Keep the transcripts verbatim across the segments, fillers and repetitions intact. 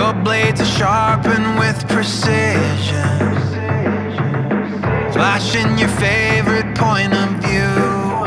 Your blades are sharpened with precision, flashing your favorite point of view.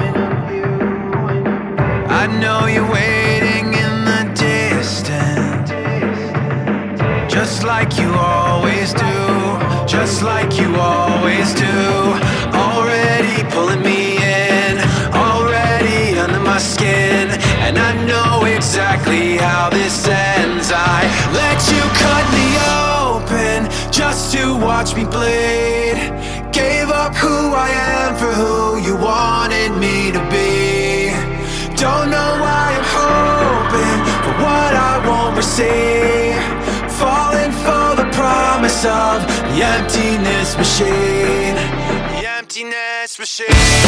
I know you're waiting in the distance, just like you always do, just like you always do. Already pulling me in, already under my skin, and I know exactly how this ends. I let you cut me open just to watch me bleed. Gave up who I am for who you wanted me to be. Don't know why I'm hoping for what I won't receive. Falling for the promise of the emptiness machine. The emptiness machine.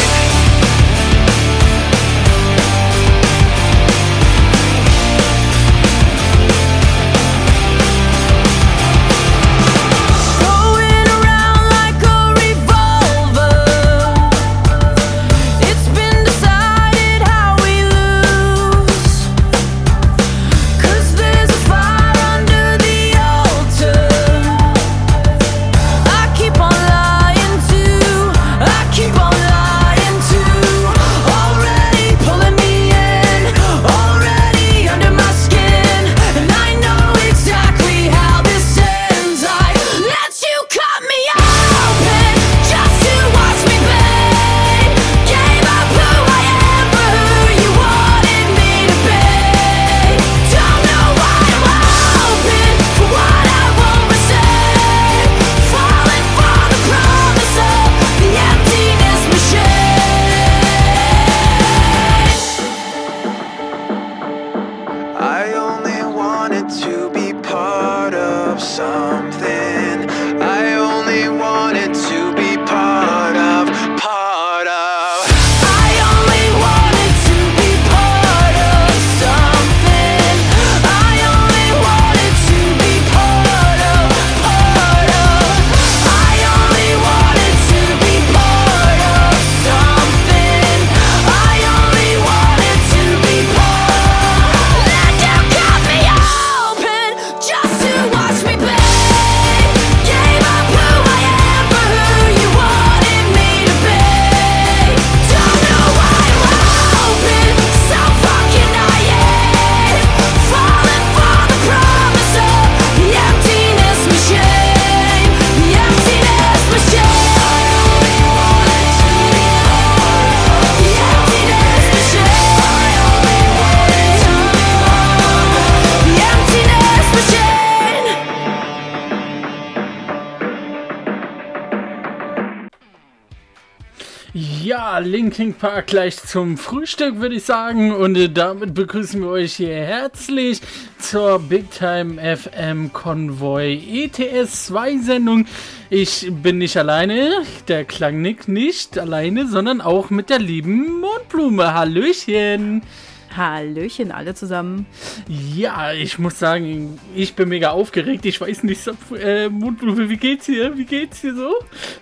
Linkin Park gleich zum Frühstück, würde ich sagen. Und äh, damit begrüßen wir euch hier herzlich zur Big Time F M Konvoi E T S zwei Sendung. Ich bin nicht alleine, der Klangnick nicht alleine, sondern auch mit der lieben Mondblume. Hallöchen! Hallöchen, alle zusammen. Ja, ich muss sagen, ich bin mega aufgeregt. Ich weiß nicht, äh, Mondblume, wie geht's hier? Wie geht's hier so?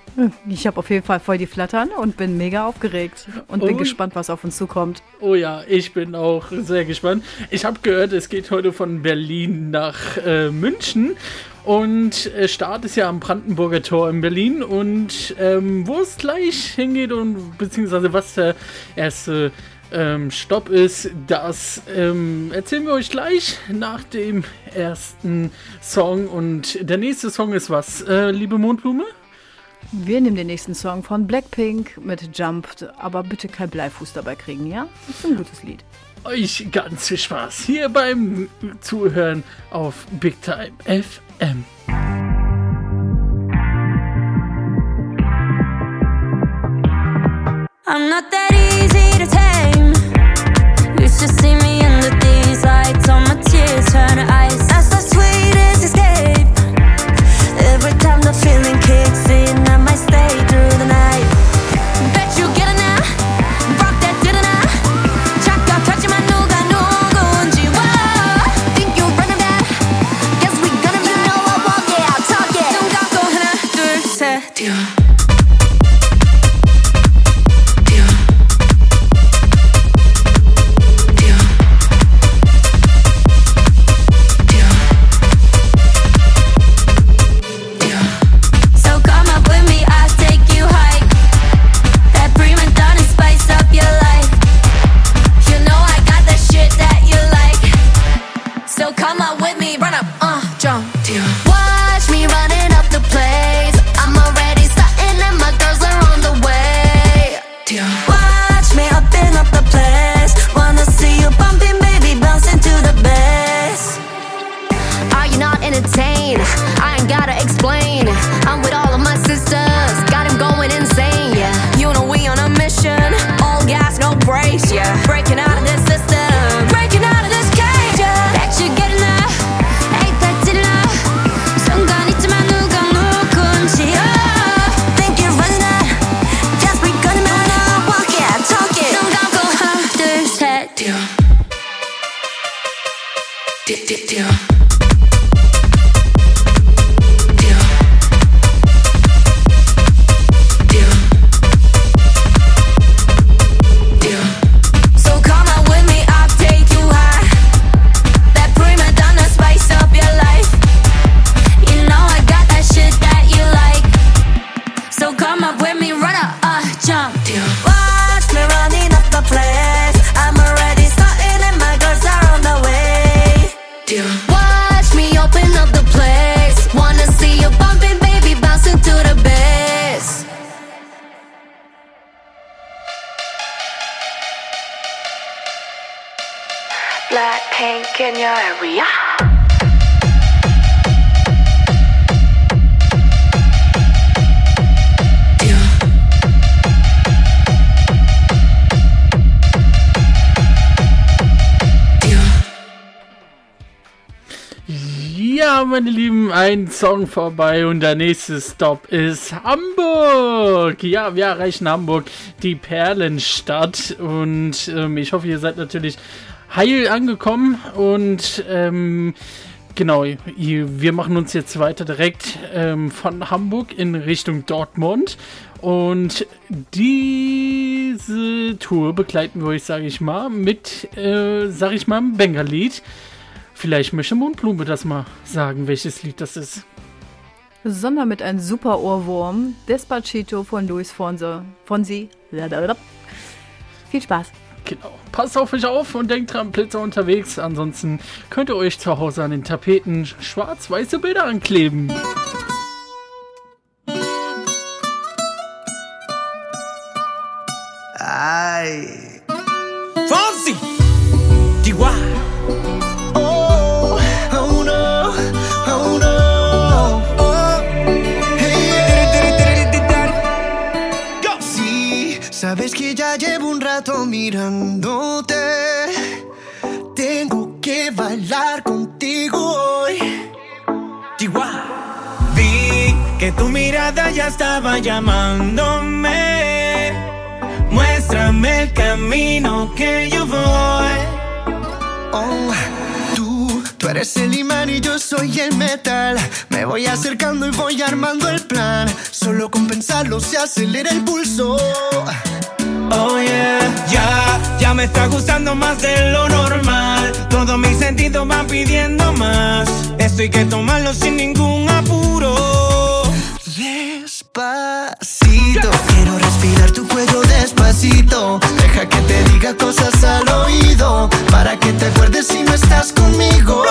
Ich habe auf jeden Fall voll die Flattern und bin mega aufgeregt und oh. bin gespannt, was auf uns zukommt. Oh ja, ich bin auch sehr gespannt. Ich habe gehört, es geht heute von Berlin nach äh, München. Und äh, Start ist ja am Brandenburger Tor in Berlin. Und ähm, wo es gleich hingeht und beziehungsweise was der erste ähm, Stopp ist, das ähm, erzählen wir euch gleich nach dem ersten Song. Und der nächste Song ist was, äh, liebe Mondblume? Wir nehmen den nächsten Song von Blackpink mit Jump, aber bitte kein Bleifuß dabei kriegen, ja? Das ist ein gutes Lied. Euch ganz viel Spaß hier beim Zuhören auf Big Time F M. I'm not that easy to tame. You should see me under these lights. All my tears turn to ice. That's the sweetest escape. Every time the feeling kicks in, I might stay through the night. Bet you get it now. Rock that didn't 잠깐 터지만 누가 누군지 와. Think you're running back. Guess we gonna be. You know I walk it, I'll talk it. 눈 감고 하나 둘 셋. Dio. Dio, Dio, Dio. Dio. Dio. Dio. So come out with me, I'll take you high. That prima donna spice up your life. You know I got that shit that you like. So come up with me, run up, uh, jump. Dio. Watch me running up the place. I'm already starting and my girls are on the way. Dio. Watch me open up the place. Wanna see you bumping, baby, bouncing to the bass. Blackpink in your area. Dio. Dio. Ja, meine Lieben, ein Song vorbei und der nächste Stop ist Hamburg. Ja, wir erreichen Hamburg, die Perlenstadt, und ähm, ich hoffe, ihr seid natürlich heil angekommen und ähm, genau, ihr, wir machen uns jetzt weiter direkt ähm, von Hamburg in Richtung Dortmund, und diese Tour begleiten wir euch, sage ich mal, mit, äh, sage ich mal, einem Banger-Lied. Vielleicht möchte Mondblume das mal sagen, welches Lied das ist. Sondern mit einem super Ohrwurm. Despacito von Luis Fonsi. Fonsi. Viel Spaß. Genau. Passt auf euch auf und denkt dran, Blitzer unterwegs. Ansonsten könnt ihr euch zu Hause an den Tapeten schwarz-weiße Bilder ankleben. Ay. Fonsi. D Y. Oh, oh no, oh no. Oh. Hey. Go. Sí, sabes que ya llevo un rato mirándote. Tengo que bailar contigo hoy. D Y. Vi que tu mirada ya estaba llamándome. Muéstrame el camino que yo voy. Oh, tú, tú eres el imán y yo soy el metal. Me voy acercando y voy armando el plan. Solo con pensarlo se acelera el pulso. Oh yeah, ya, ya me está gustando más de lo normal. Todos mis sentidos van pidiendo más. Esto hay que tomarlo sin ningún apuro. Despacito, quiero respirar tu cuello despacito. Deja que te diga cosas al oído, para que te acuerdes si no estás conmigo.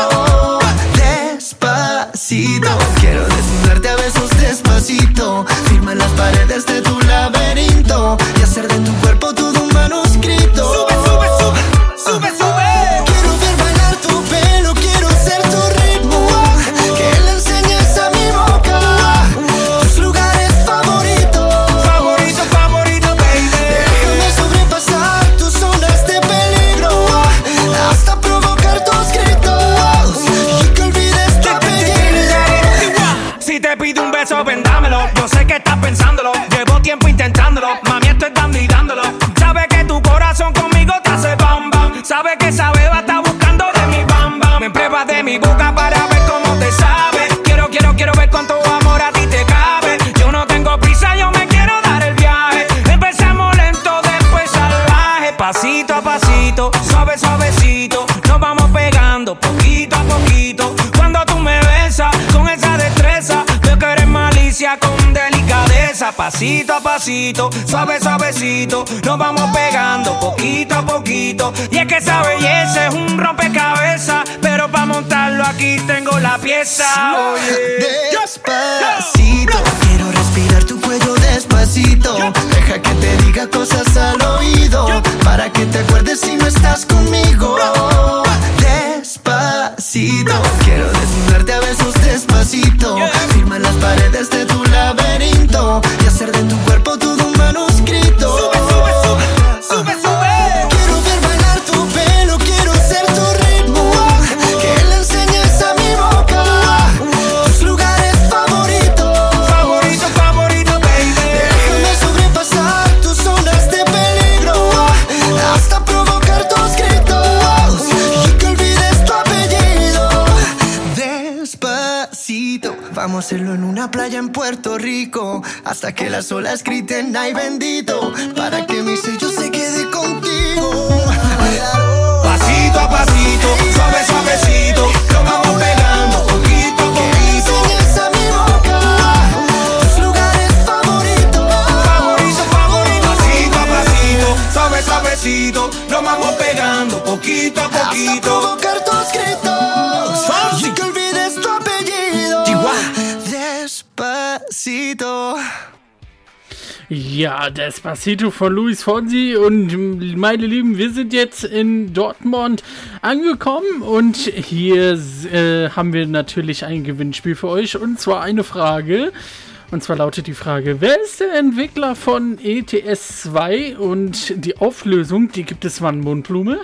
Despacito, quiero desnudarte a besos despacito. Firma las paredes de tu laberinto y hacer de tu cuerpo todo un manuscrito. Sube, sube, sube, sube, sube. Quiero ver bailar tu pelo, quiero ser tu ritmo. Que le enseñes a mi boca tus lugares favoritos. Favorito, favorito, baby. Déjame sobrepasar tus zonas de peligro, hasta provocar tus gritos y que olvides tu apellido. Si te pido un beso, vendámelo. Yo sé que estás pensándolo. Llevo tiempo intentándolo. Mami, estoy dando y dándolo. Sabe que tu corazón conmigo te hace bam bam. Sabe que esa beba está buscando de mi bam bam. Me pruebas de mi boca para ver cómo te sabe. Quiero, quiero, quiero ver cuánto amor a ti te cabe. Yo no tengo prisa, yo me quiero dar el viaje. Empezamos lento, después salvaje. Pasito a pasito, suave, suavecito. Nos vamos pegando poquito a poquito. Cuando tú me besas con esa destreza, veo que eres malicia con delicadeza. Pasito a pasito, suave, suavecito. Nos vamos pegando poquito a poquito. Y es que esa belleza es un rompecabezas, pero para montarlo aquí tengo la pieza. Oye, despacito, quiero respirar tu cuello despacito. Deja que te diga cosas al oído, para que te acuerdes si no estás conmigo. Despacito, quiero desnudarte a besos despacito. Firma las paredes de tu laberinto y hacer de tu cuerpo todo un manuscrito. Sube, sube, sube, sube, sube. Quiero ver bailar tu pelo, quiero ser tu ritmo. Que le enseñes a mi boca tus lugares favoritos. Favorito, favorito, baby. Déjame sobrepasar tus zonas de peligro, hasta provocar tus gritos. Vamos a hacerlo en una playa en Puerto Rico, hasta que las olas griten ay bendito, para que mi sello se quede contigo. Pasito a pasito, suave suavecito, lo vamos pegando poquito a poquito. A mi boca tus lugares favoritos, Favorito, favorito. Pasito a pasito, suave suavecito, lo vamos pegando poquito a hasta poquito. provocar tus gritos, y que olvides tu apellido. Despacito. Ja, Despacito von Luis Fonsi. Und meine Lieben, wir sind jetzt in Dortmund angekommen und hier äh, haben wir natürlich ein Gewinnspiel für euch, und zwar eine Frage. Und zwar lautet die Frage: Wer ist der Entwickler von E T S zwei? Und die Auflösung, die gibt es wann, Mundblume?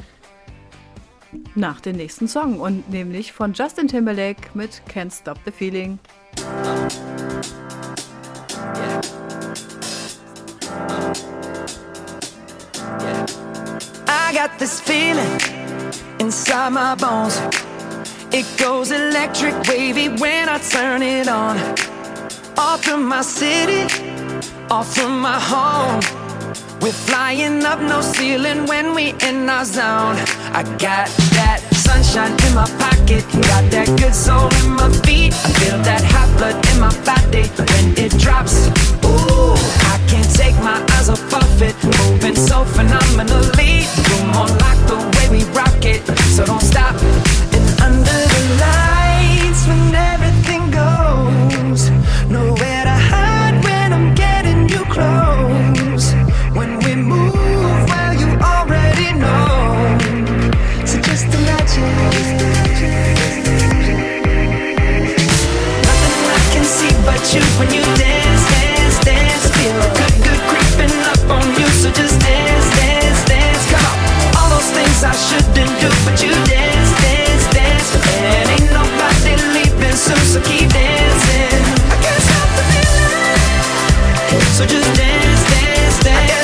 Nach dem nächsten Song, und nämlich von Justin Timberlake mit Can't Stop the Feeling. I got this feeling inside my bones. It goes electric wavy when I turn it on. Off from my city, off from my home. We're flying up, no ceiling when we in our zone. I got that sunshine in my pocket, got that good soul in my feet. I feel that hot blood in my body when it drops. Ooh, I can't take my eyes off of it, moving so phenomenally. You're more like the way we rock it, so don't stop. And under the lights when everything goes, nowhere to hide when I'm getting you close. When we move, well, you already know. So just imagine. Nothing I can see but you when you dance, dance, dance. Feel good, good creeping up on you. So just dance, dance, dance. Come on. All those things I shouldn't do, but you dance, dance, dance. And ain't nobody leaving soon, so keep dancing. I can't stop the feeling. So just dance, dance, dance.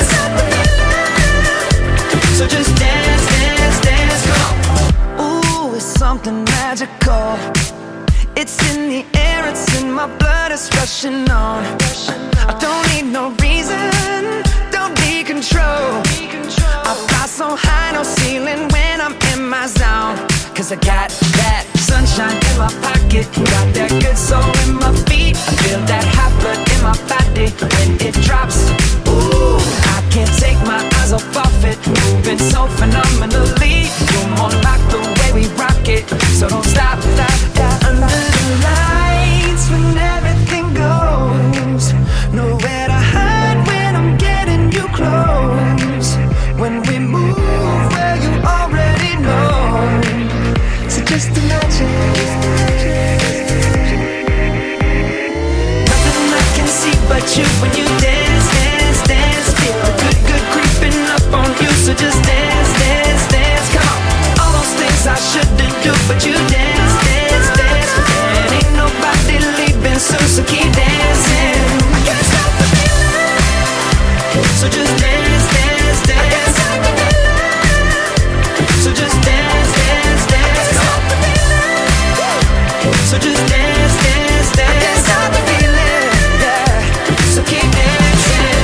So just dance, dance, dance, come on. Ooh, it's something magical. It's in the air, it's in my blood, it's rushing on. I don't need no reason, don't need control. I fly so high, no ceiling when I'm in my zone. Cause I got that sunshine in my pocket, got that good soul in my feet. I feel that hot blood in my body when it drops. Ooh, I can't take my eyes off of it, moving so phenomenally. You're more like the way we rock it, so don't stop, stop, stop. Under the lights when everything goes, nowhere to hide when I'm getting you close. When we move, well, you already know. So just imagine. Nothing I can see but you when you dance, dance, dance. Feel good, good creeping up on you. So just dance, dance, dance. Come on. All those things I shouldn't do, but you dance, dance, dance. And ain't nobody leaving soon, so keep dancing. I can't stop the feeling. So just dance, dance, dance. So just dance, dance, dance. So just dance, dance, dance. I can't stop the feeling, yeah. So keep dancing.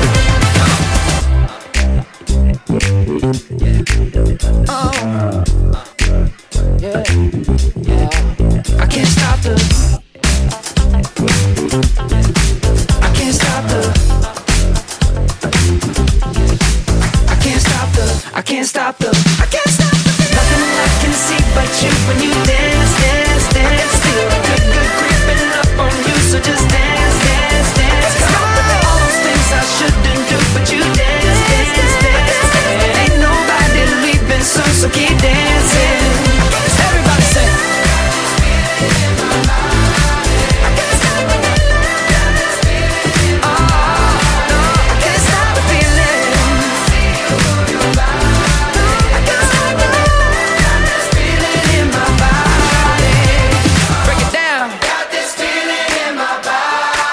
Oh, yeah, yeah. I can't stop the. I can't stop the. I can't stop the. I can't stop the. I can't stop the. Nothing I can see but you when you dance, dance, dance. Feel good, good creeping up on you. So just dance, dance, dance. Come on. All those things I shouldn't do, but you dance, dance, dance. And ain't nobody leaving soon, so keep dancing. Everybody say. I can't stop the feeling. Oh, no, I can't stop the feeling. I can't stop the feeling in my body. Break it down. Got this feeling in my body.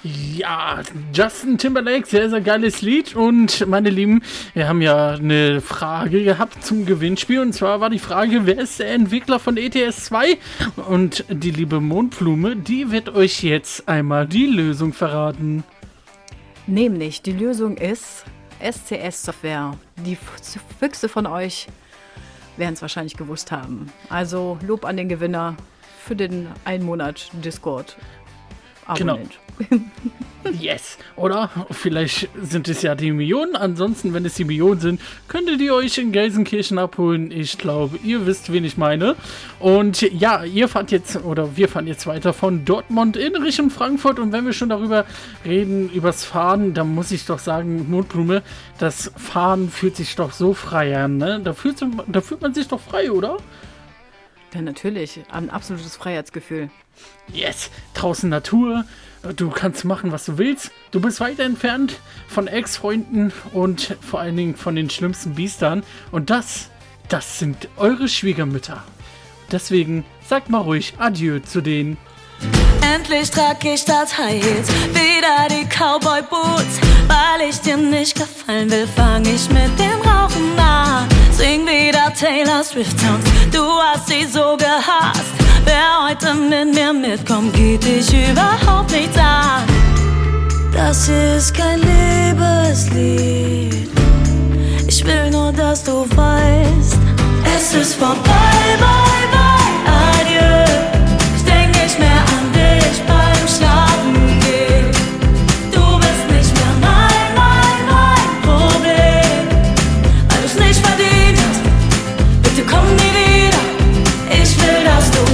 Ja, Justin Timberlake, sehr, sehr geiles Lied. Und meine Lieben, wir haben ja eine Frage gehabt zum Gewinnspiel. Und zwar war die Frage, wer ist der Entwickler von E T S zwei? Und die liebe Mondblume, die wird euch jetzt einmal die Lösung verraten. Nämlich, die Lösung ist S C S-Software. Die Füchse von euch werden es wahrscheinlich gewusst haben. Also Lob an den Gewinner für den einen Monat Discord. Abonnent. Genau. Yes. Oder vielleicht sind es ja die Millionen. Ansonsten, wenn es die Millionen sind, könntet ihr euch in Gelsenkirchen abholen. Ich glaube, ihr wisst, wen ich meine. Und ja, ihr fahrt jetzt, oder wir fahren jetzt weiter von Dortmund in Richtung Frankfurt. Und wenn wir schon darüber reden, übers Fahren, dann muss ich doch sagen, Mondblume, das Fahren fühlt sich doch so frei an, ne? Da fühlt, da fühlt man sich doch frei, oder? Ja, natürlich. Ein absolutes Freiheitsgefühl. Yes, draußen Natur, du kannst machen, was du willst. Du bist weit entfernt von Ex-Freunden und vor allen Dingen von den schlimmsten Biestern. Und das, das sind eure Schwiegermütter. Deswegen sagt mal ruhig Adieu zu denen. Endlich trag ich das High Heels, wieder die Cowboy Boots. Weil ich dir nicht gefallen will, fang ich mit dem Rauchen an. Sing wieder Taylor Swift Songs, du hast sie so gehasst. Wer heute mit mir mitkommt, geht dich überhaupt nichts an. Das hier ist kein Liebeslied, ich will nur, dass du weißt, es ist vorbei, bye, bye, adieu. Ich denk nicht mehr an dich beim Schlafen gehen. Du bist nicht mehr mein, mein, mein Problem, weil du's nicht verdient hast. Bitte komm nie wieder, ich will, dass du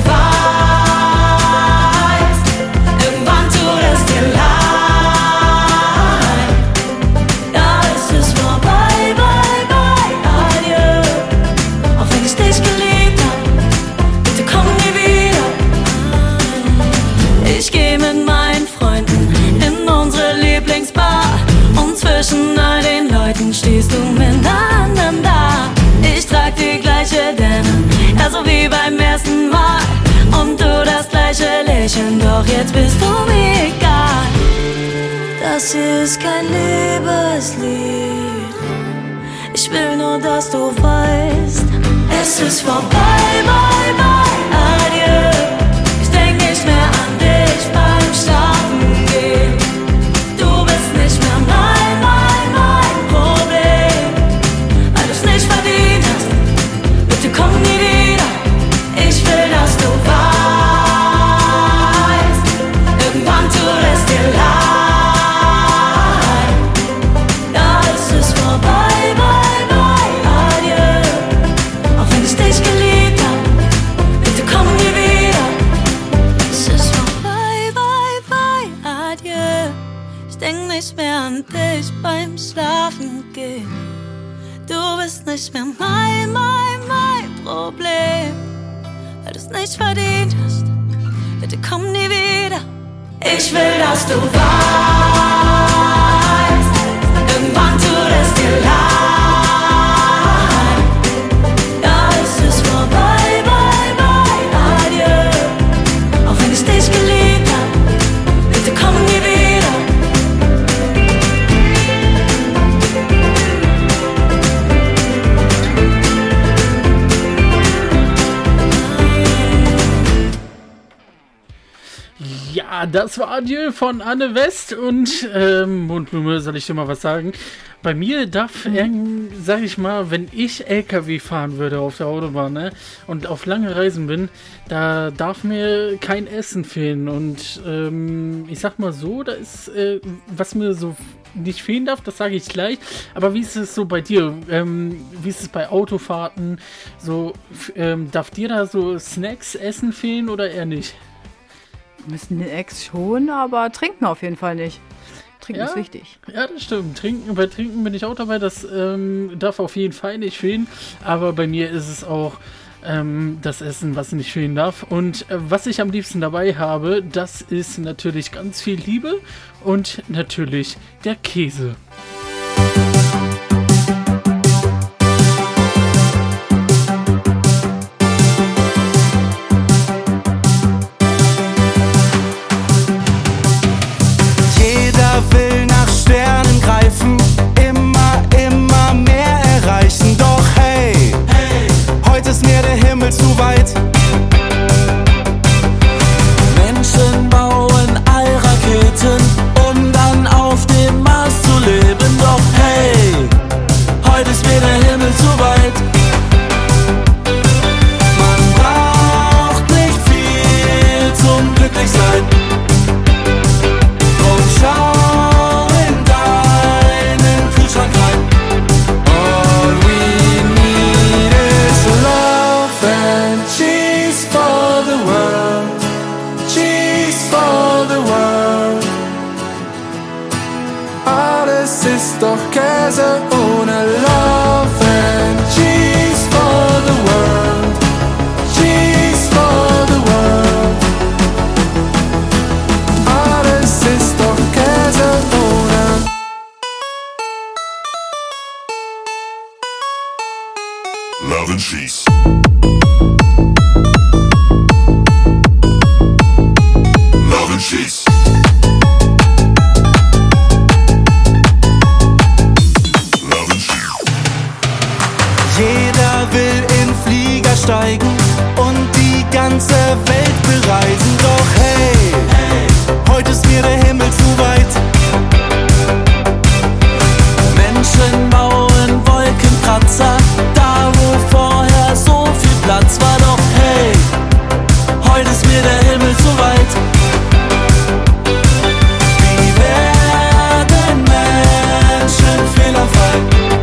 weißt, irgendwann tut es dir leid. Ja, es ist vorbei, bye, bye, adieu. Auch wenn ich dich geliebt hab, bitte komm nie wieder. Ich geh mit meinen Freunden in unsere Lieblingsbar und zwischen all den Leuten stehst du miteinander. Ich trag die gleiche Denim, ja so wie beim ersten Mal. Und du das gleiche Lächeln, doch jetzt bist du mir egal. Das hier ist kein Liebeslied, ich will nur, dass du weißt, es ist vorbei, bye, bye, adieu. Ich denk nicht mehr an dich beim Schlafen gehen. Du bist nicht mehr mein, mein, mein Problem, weil du's nicht verdient hast. Bitte komm nie wieder, ich will, dass du weißt, irgendwann tut es dir leid. Ja, es ist vorbei, bye, bye, adieu. Auch wenn ich dich geliebt hab, bitte komm nie wieder. Es ist vorbei, bye, bye, adieu. Ich denk nicht mehr an dich beim Schlafen gehen. Du bist nicht mehr mein, mein, mein Problem, weil du's nicht verdient hast. Bitte komm nie wieder. Ich will, dass du weißt, irgendwann tut es dir leid. Ja, es ist vorbei, bye, bye, adieu. Auch wenn ich dich geliebt hab, bitte komm nie wieder. Ja, das war Adieu von Anne West und ähm, Mondblume, soll ich dir mal was sagen? Bei mir darf, mhm. sag ich mal, wenn ich L K W fahren würde auf der Autobahn, ne, und auf lange Reisen bin, da darf mir kein Essen fehlen. Und ähm, ich sag mal so, da ist, äh, was mir so nicht fehlen darf, das sage ich gleich. Aber wie ist es so bei dir? Ähm, wie ist es bei Autofahrten? So, f- ähm, darf dir da so Snacks, Essen fehlen oder eher nicht? Müssen den Ex schon, aber trinken auf jeden Fall nicht. Trinken Ja. ist wichtig. Ja, das stimmt. Trinken, bei Trinken bin ich auch dabei. Das ähm, darf auf jeden Fall nicht fehlen. Aber bei mir ist es auch ähm, das Essen, was nicht fehlen darf. Und äh, was ich am liebsten dabei habe, das ist natürlich ganz viel Liebe und natürlich der Käse. Jeder will nach Sternen greifen, immer, immer mehr erreichen. Doch hey, hey, heute ist mir der Himmel zu weit. Menschen bauen Allraketen, um dann auf dem Mars zu leben. Doch hey, heute ist mir der Himmel zu weit. Man braucht nicht viel zum Glücklichsein. Drum schau in deinen Kühlschrank rein. All we need is love and cheese for the world. Cheese for the world. Alles ist doch Käse ohne Love and cheese for the world. Cheese for the world. Alles ist doch Käse ohne. Love and cheese. Love and cheese. Love and cheese. Jeder will in Flieger steigen und die ganze Welt bereisen. Doch hey, hey, heute ist mir der Himmel zu weit. Menschen bauen Wolkenkratzer, da wo vorher so viel Platz war. Doch hey, heute ist mir der Himmel zu weit. Wie werden Menschen fehlerfrei?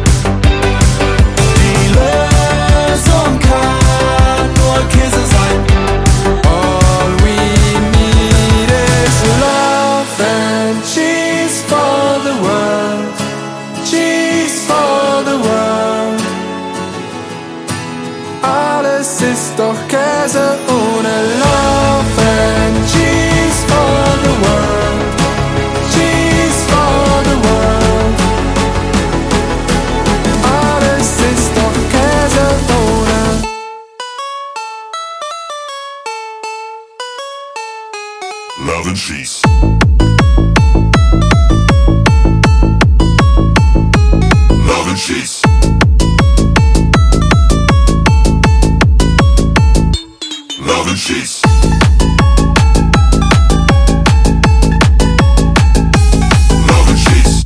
Die Lösung kann nur Käse sein. All we need is love and cheese for the world. Cheese for the world. Alles ist doch Käse ohne Love and cheese for the world. Cheese for the world. Alles ist doch Käse ohne. Love and cheese. Love and cheese. Love and cheese. Love and cheese.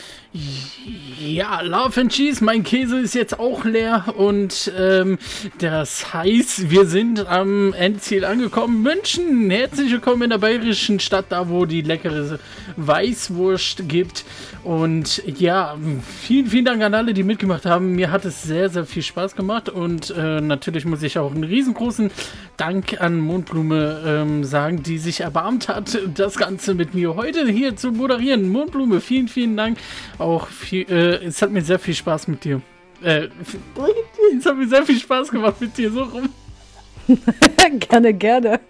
Ja, Love and Cheese, mein Käse ist jetzt auch leer und ähm, das heißt, wir sind am Endziel angekommen. München, herzlich willkommen in der bayerischen Stadt, da wo die leckere Weißwurst gibt. Und ja, vielen, vielen Dank an alle, die mitgemacht haben. Mir hat es sehr, sehr viel Spaß gemacht und äh, natürlich muss ich auch einen riesengroßen Dank an Mondblume ähm, sagen, die sich erbarmt hat, das Ganze mit mir heute hier zu moderieren. Mondblume, vielen, vielen Dank. Auch viel, äh, es hat mir sehr viel Spaß mit dir. Äh, es hat mir sehr viel Spaß gemacht mit dir, so rum. Gerne, gerne.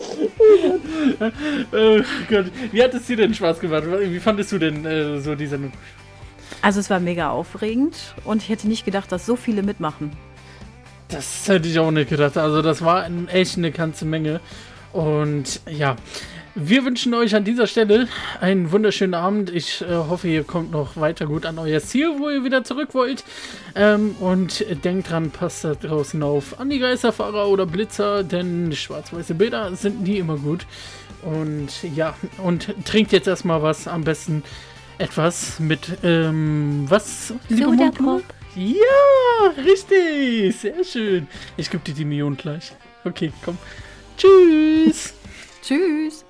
Oh Gott. Wie hat es dir denn Spaß gemacht? Wie fandest du denn äh, so die Sendung? Also es war mega aufregend und ich hätte nicht gedacht, dass so viele mitmachen. Das hätte ich auch nicht gedacht. Also das war ein, echt eine ganze Menge. Und ja, wir wünschen euch an dieser Stelle einen wunderschönen Abend. Ich äh, hoffe, ihr kommt noch weiter gut an euer Ziel, wo ihr wieder zurück wollt. Ähm, und denkt dran, passt da draußen auf Anti-Geisterfahrer oder Blitzer, denn schwarz-weiße Bilder sind nie immer gut. Und ja, und trinkt jetzt erstmal was, am besten etwas mit, ähm, was? Sodapop. Ja, richtig, sehr schön. Ich gebe dir die Million gleich. Okay, komm. Tschüss. Tschüss.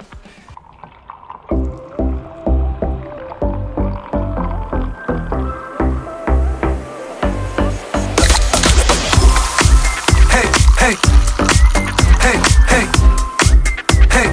Hey, hey, hey, hey, hey.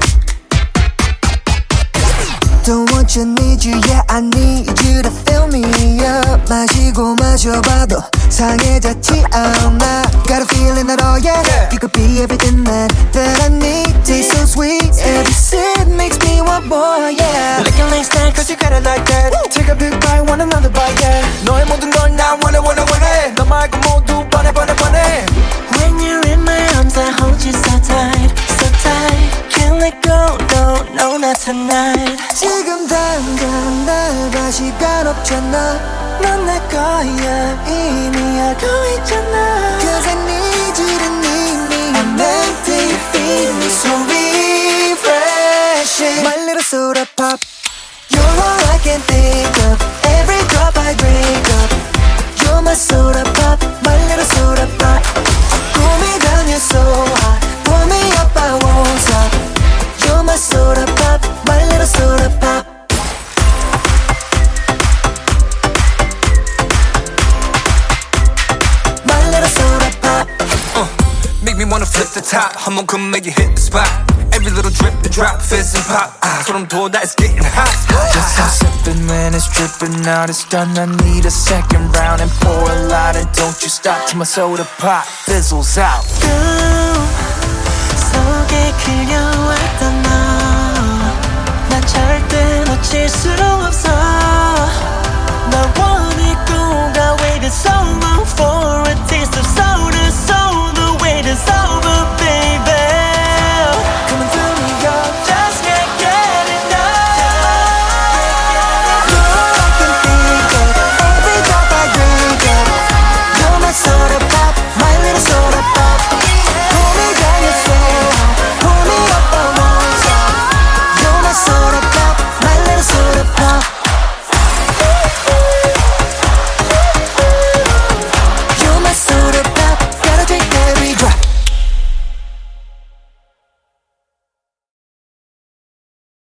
Don't want you, need you, yeah I need you to fill me up. 마시고 마셔봐도 상해졌지 않아. Got a feeling that oh yeah, yeah. You could be everything that, that I need. Taste so sweet, every sip makes me want more, yeah. Looking like snack cause you got it like that. Woo. Take a big bite, want another bite, yeah. 너의 모든 걸 나 원해 원해 원해. 너 말고 모두 뻔해 뻔해 뻔해. When you're in my arms I hold you so tight, so tight. Can't let go, no, no not tonight. 지금 당장 시간 없잖아 넌 내 거야 이미 알고 있잖아 Cause I need you to need me I'm empty, feed me so refreshing My little soda pop You're all I can think of Every drop I drink up You're my soda pop My little soda pop Cool me down, you're so hot Pull me up, I won't stop You're my soda pop My little soda pop My little soda pop uh, Make me wanna flip the top 한번 come make you hit the spot Every little drip and drop, fizz and pop 아, 소름 돋아, it's getting hot Just stop sipping when it's dripping out It's done, I need a second round And pour a lot and don't you stop Till my soda pop fizzles out 꿈 속에 그려왔던 너 난 절대 놓칠 수